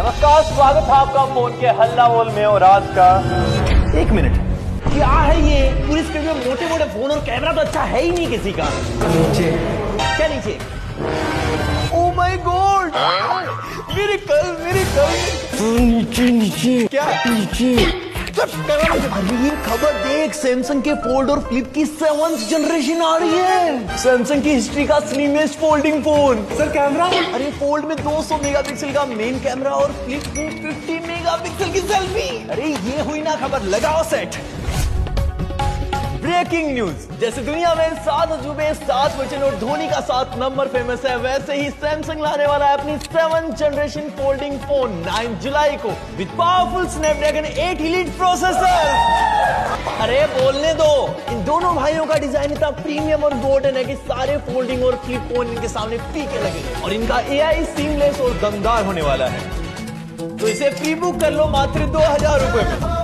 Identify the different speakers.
Speaker 1: नमस्कार, स्वागत है आपका फोन के हल्ला बोल में। और आज का
Speaker 2: 1 मिनट, क्या है ये? पूरी स्क्रीन में मोटे मोटे फोन और कैमरा तो अच्छा है ही नहीं किसी का। नीचे क्या नीचे? ओ माय गॉड, मेरे कल नीचे नीचे क्या नीचे? अरे ये खबर देख, सैमसंग के फोल्ड और फ्लिप की 7th जनरेशन आ रही है। सैमसंग की हिस्ट्री का slimmest folding phone.
Speaker 1: Sir camera,
Speaker 2: अरे फोल्ड में 200 मेगापिक्सल का मेन कैमरा और फ्लिप में 50 मेगापिक्सल की सेल्फी। अरे ये हुई ना खबर, लगाओ सेट। ब्रेकिंग न्यूज, जैसे दुनिया में 7 अजूबे 7 वचन और धोनी का 7 नंबर फेमस है, वैसे ही सैमसंग लाने वाला है अपनी 7th जनरेशन फोल्डिंग फोन 9 जुलाई को with powerful Snapdragon 8 elite processor. अरे बोलने दो, इन दोनों भाइयों का डिजाइन इतना प्रीमियम और गोल्डन है कि सारे फोल्डिंग और फ्लिप फोन इनके सामने फीके लगेंगे। और इनका AI सीमलेस और दमदार होने वाला है, तो इसे प्री बुक कर लो मात्र 2000 रुपए में।